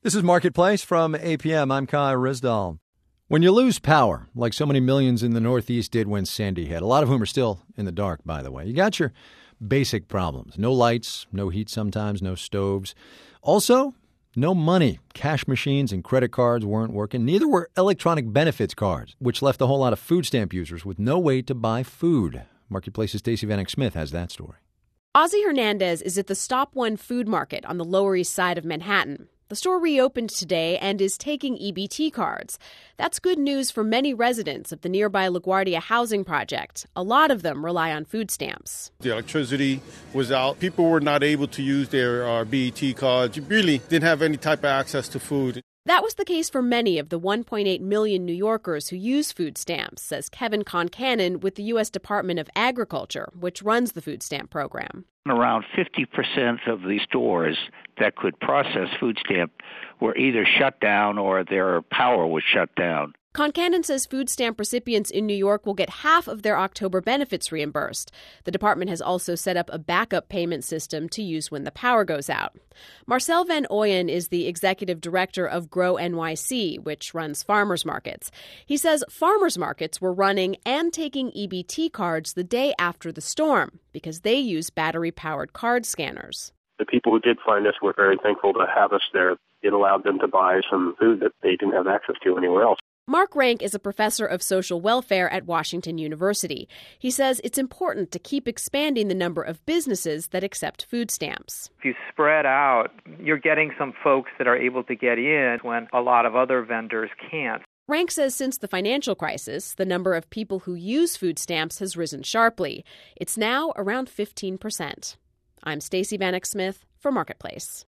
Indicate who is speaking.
Speaker 1: This is Marketplace from APM. I'm Kai Rizdal. When you lose power, like so many millions in the Northeast did when Sandy hit, a lot of whom are still in the dark, by the way, you got your basic problems. No lights, no heat sometimes, no stoves. Also, no money. Cash machines and credit cards weren't working. Neither were electronic benefits cards, which left a whole lot of food stamp users with no way to buy food. Marketplace's Stacey Vanek Smith has that story.
Speaker 2: Ozzie Hernandez is at the Stop One Food Market on the Lower East Side of Manhattan. The store reopened today and is taking EBT cards. That's good news for many residents of the nearby LaGuardia housing project. A lot of them rely on food stamps.
Speaker 3: The electricity was out. People were not able to use their BET cards. You really didn't have any type of access to food.
Speaker 2: That was the case for many of the 1.8 million New Yorkers who use food stamps, says Kevin Concannon with the U.S. Department of Agriculture, which runs the food stamp program.
Speaker 4: Around 50% of the stores that could process food stamp were either shut down or their power was shut down.
Speaker 2: Concannon says food stamp recipients in New York will get half of their October benefits reimbursed. The department has also set up a backup payment system to use when the power goes out. Marcel Van Ooyen is the executive director of Grow NYC, which runs farmers markets. He says farmers markets were running and taking EBT cards the day after the storm because they use battery-powered card scanners.
Speaker 5: The people who did find us were very thankful to have us there. It allowed them to buy some food that they didn't have access to anywhere else.
Speaker 2: Mark Rank is a professor of social welfare at Washington University. He says it's important to keep expanding the number of businesses that accept food stamps.
Speaker 6: If you spread out, you're getting some folks that are able to get in when a lot of other vendors can't.
Speaker 2: Rank says since the financial crisis, the number of people who use food stamps has risen sharply. It's now around 15%. I'm Stacey Vanek Smith for Marketplace.